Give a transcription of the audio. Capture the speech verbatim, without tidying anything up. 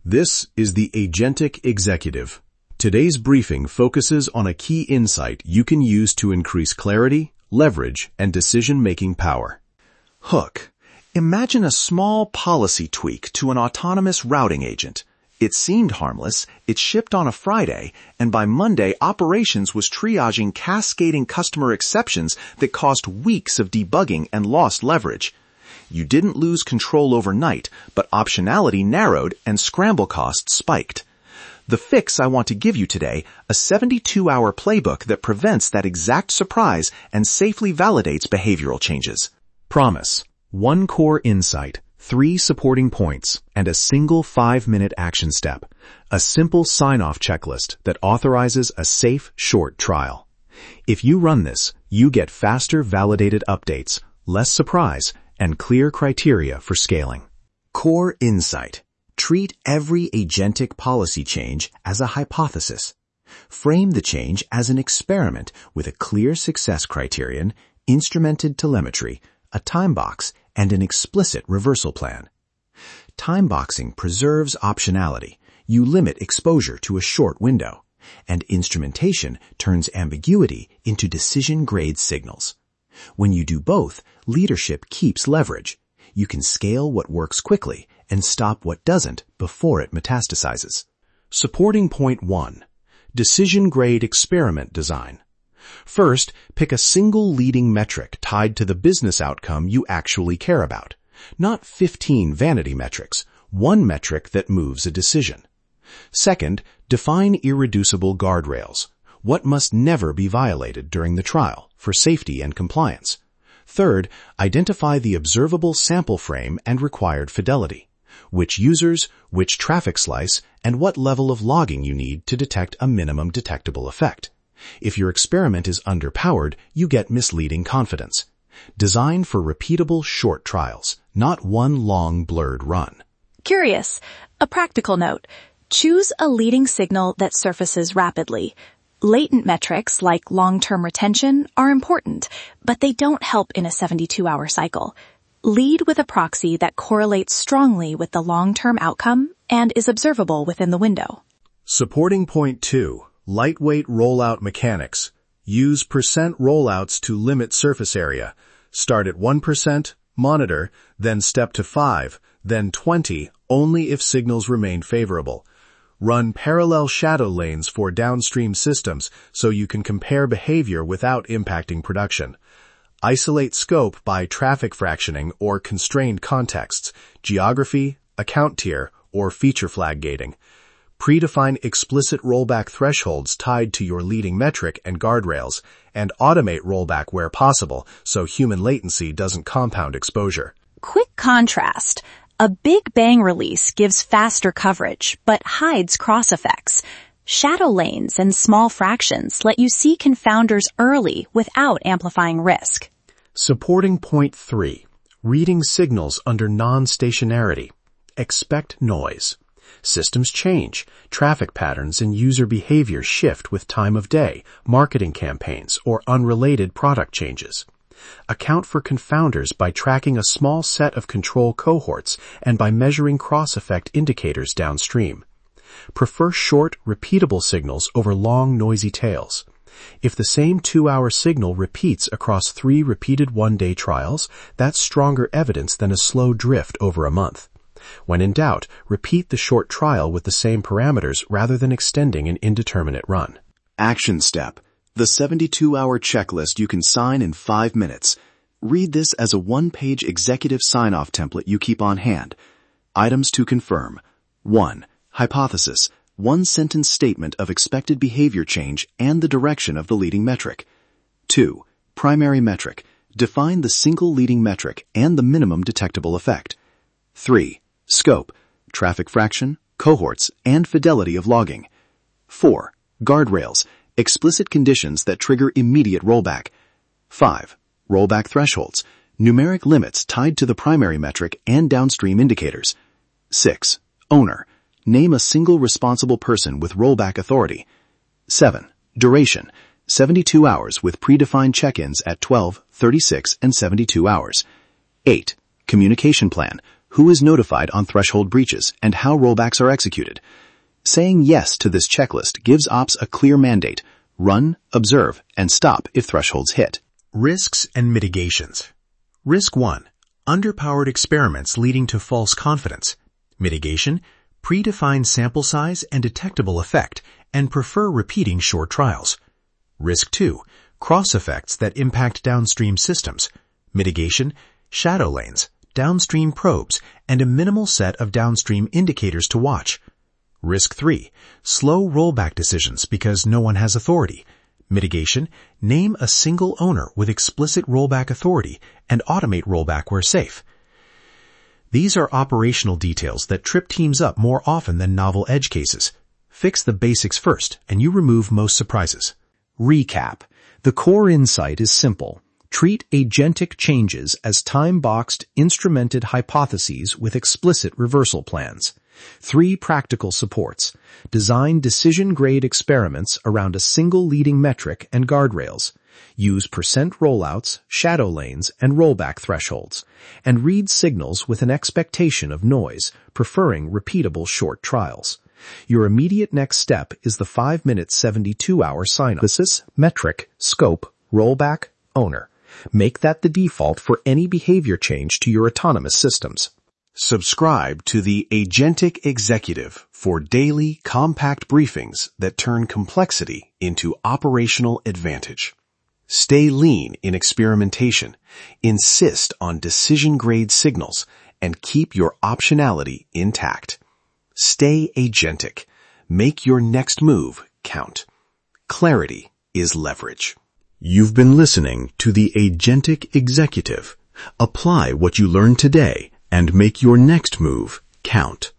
This is the Agentic Executive. Today's briefing focuses on a key insight you can use to increase clarity, leverage, and decision-making power. Hook. Imagine a small policy tweak to an autonomous routing agent. It seemed harmless, it shipped on a Friday, and by Monday operations was triaging cascading customer exceptions that cost weeks of debugging and lost leverage. You didn't lose control overnight, but optionality narrowed and scramble costs spiked. The fix I want to give you today, a seventy-two hour playbook that prevents that exact surprise and safely validates behavioral changes. Promise. One core insight, three supporting points, and a single five-minute action step. A simple sign-off checklist that authorizes a safe, short trial. If you run this, you get faster validated updates, less surprise, and clear criteria for scaling. Core insight. Treat every agentic policy change as a hypothesis. Frame the change as an experiment with a clear success criterion, instrumented telemetry, a time box, and an explicit reversal plan. Timeboxing preserves optionality. You limit exposure to a short window. And instrumentation turns ambiguity into decision-grade signals. When you do both, leadership keeps leverage. You can scale what works quickly and stop what doesn't before it metastasizes. Supporting point one. Decision-grade experiment design. First, pick a single leading metric tied to the business outcome you actually care about. Not fifteen vanity metrics, one metric that moves a decision. Second, define irreducible guardrails. What must never be violated during the trial for safety and compliance. Third, identify the observable sample frame and required fidelity. Which users, which traffic slice, and what level of logging you need to detect a minimum detectable effect. If your experiment is underpowered, you get misleading confidence. Design for repeatable short trials, not one long blurred run. Curious. A practical note. Choose a leading signal that surfaces rapidly. Latent metrics like long-term retention are important, but they don't help in a seventy-two hour cycle. Lead with a proxy that correlates strongly with the long-term outcome and is observable within the window. Supporting point two. Lightweight rollout mechanics. Use percent rollouts to limit surface area. Start at one percent, monitor, then step to five, then twenty, only if signals remain favorable. Run parallel shadow lanes for downstream systems so you can compare behavior without impacting production. Isolate scope by traffic fractioning or constrained contexts, geography, account tier, or feature flag gating. Predefine explicit rollback thresholds tied to your leading metric and guardrails, and automate rollback where possible so human latency doesn't compound exposure. Quick contrast. A big bang release gives faster coverage, but hides cross effects. Shadow lanes and small fractions let you see confounders early without amplifying risk. Supporting point three. Reading signals under non-stationarity. Expect noise. Systems change, traffic patterns and user behavior shift with time of day, marketing campaigns, or unrelated product changes. Account for confounders by tracking a small set of control cohorts and by measuring cross-effect indicators downstream. Prefer short, repeatable signals over long, noisy tails. If the same two-hour signal repeats across three repeated one-day trials, that's stronger evidence than a slow drift over a month. When in doubt, repeat the short trial with the same parameters rather than extending an indeterminate run. Action step. The seventy-two hour checklist you can sign in five minutes. Read this as a one-page executive sign-off template you keep on hand. Items to confirm. one. Hypothesis. One-sentence statement of expected behavior change and the direction of the leading metric. two. Primary metric. Define the single leading metric and the minimum detectable effect. three. Scope. Traffic fraction, cohorts, and fidelity of logging. four. Guardrails. Explicit conditions that trigger immediate rollback. five. Rollback thresholds. Numeric limits tied to the primary metric and downstream indicators. six. Owner. Name a single responsible person with rollback authority. seven. Duration. seventy-two hours with predefined check-ins at twelve, thirty-six, and seventy-two hours. eight. Communication plan. who is notified on threshold breaches, and how rollbacks are executed. Saying yes to this checklist gives ops a clear mandate: run, observe, and stop if thresholds hit. Risks and mitigations. Risk one. Underpowered experiments leading to false confidence. Mitigation. Predefined sample size and detectable effect, and prefer repeating short trials. Risk two. Cross effects that impact downstream systems. Mitigation. Shadow lanes, downstream probes, and a minimal set of downstream indicators to watch. Risk three. Slow rollback decisions because no one has authority. Mitigation. Name a single owner with explicit rollback authority and automate rollback where safe. These are operational details that trip teams up more often than novel edge cases. Fix the basics first, and you remove most surprises. Recap. The core insight is simple. Treat agentic changes as time-boxed, instrumented hypotheses with explicit reversal plans. Three practical supports. Design decision-grade experiments around a single leading metric and guardrails. Use percent rollouts, shadow lanes, and rollback thresholds. And read signals with an expectation of noise, preferring repeatable short trials. Your immediate next step is the five minute seventy-two hour sign-off. Metric, scope, rollback, owner. Make that the default for any behavior change to your autonomous systems. Subscribe to the Agentic Executive for daily, compact briefings that turn complexity into operational advantage. Stay lean in experimentation, insist on decision-grade signals, and keep your optionality intact. Stay agentic. Make your next move count. Clarity is leverage. You've been listening to the Agentic Executive. Apply what you learned today and make your next move count.